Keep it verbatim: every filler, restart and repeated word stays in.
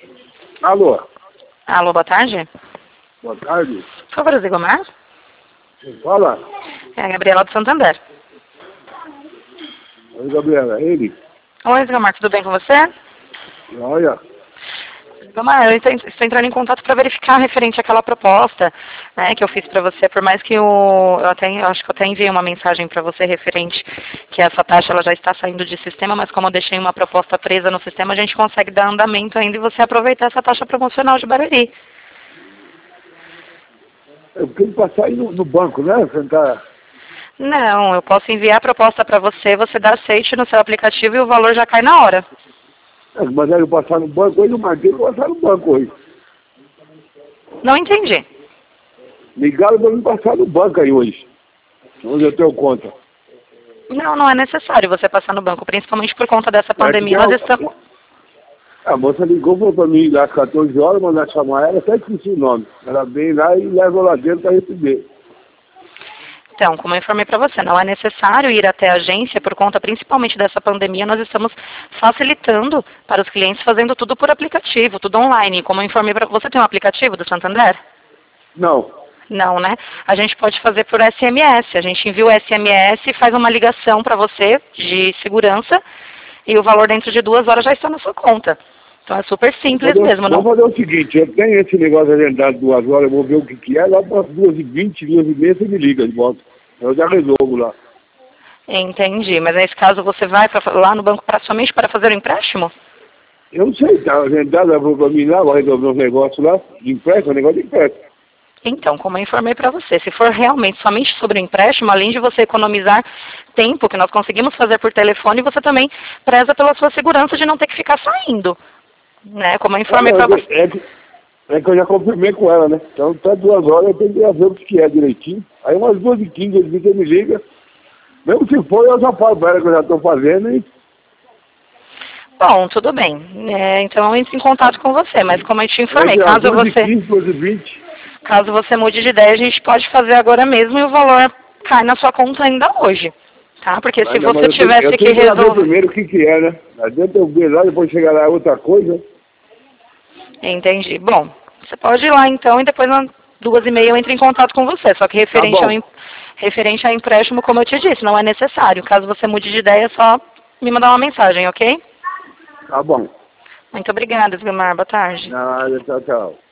Alô? Alô, boa tarde. Boa tarde. Por favor, Zigomar? Quem fala? É a Gabriela do Santander. Oi, Gabriela, é ele? Oi, Zigomar, tudo bem com você? Olha, Zigomar, eu estou estou entrando em contato para verificar referente àquela proposta, né, que eu fiz para você, por mais que o, eu até, eu acho que eu até enviei uma mensagem para você referente que essa taxa ela já está saindo de sistema, mas como eu deixei uma proposta presa no sistema, a gente consegue dar andamento ainda e você aproveitar essa taxa promocional de Barueri. eu quero passar aí no, no banco, né? Sentar. Não, eu posso enviar a proposta para você, você dá aceite no seu aplicativo e o valor já cai na hora. É, mas aí eu passar no banco hoje, eu marquei pra passar no banco hoje. Não entendi. Ligaram pra mim passar no banco aí hoje. Onde eu tenho conta. Não, não é necessário você passar no banco, principalmente por conta dessa pandemia. É Nós que estamos... a, a moça ligou, falou pra mim às quatorze horas, mandar chamar ela, até esqueci o nome. Ela vem lá e leva lá dentro pra receber. Então, como eu informei para você, não é necessário ir até a agência por conta principalmente dessa pandemia. Nós estamos facilitando para os clientes, fazendo tudo por aplicativo, tudo online. Como eu informei para você, tem um aplicativo do Santander? Não. Não, né? A gente pode fazer por S M S. A gente envia o S M S e faz uma ligação para você de segurança e o valor dentro de duas horas já está na sua conta. Então é super simples Vamos fazer, mesmo. Não... vamos fazer o seguinte, eu tenho esse negócio agendado duas horas, eu vou ver o que, que é, lá para as duas e vinte, duas e meia, você me liga de volta. Eu já resolvo lá. Entendi, mas nesse caso você vai pra, lá no banco pra, somente para fazer o empréstimo? Eu não sei, tá agendado, ela falou para mim lá, vai resolver uns negócios lá, de empréstimo, negócio de empréstimo. Então, como eu informei para você, se for realmente somente sobre o empréstimo, além de você economizar tempo que nós conseguimos fazer por telefone, você também preza pela sua segurança de não ter que ficar saindo. Né? Como eu informei É, para é, você. é, que, é que eu já confirmei com ela, né? Então, até duas horas eu tenho que ver o que é direitinho. Aí umas duas e quinze, ele fica, me liga. Mesmo se for, eu já falo para ela que eu já estou fazendo e... Bom, tudo bem. É, então eu entro em contato com você, mas como eu te informei, É, caso duas e você, quinze, duas e vinte. caso você mude de ideia, a gente pode fazer agora mesmo e o valor cai na sua conta ainda hoje. Tá? Porque se Não, mas você eu tenho, tivesse eu que tenho que saber resolver... primeiro o que, que é, né? Adianta eu ver lá, depois chegar lá é outra coisa. Entendi. Bom, você pode ir lá então e depois às duas e meia eu entro em contato com você. Só que referente, Tá ao, bom. em- referente ao empréstimo, como eu te disse, não é necessário. Caso você mude de ideia, é só me mandar uma mensagem, ok? Tá bom. Muito obrigada, Esgomar. Boa tarde. Nada, tchau, tchau.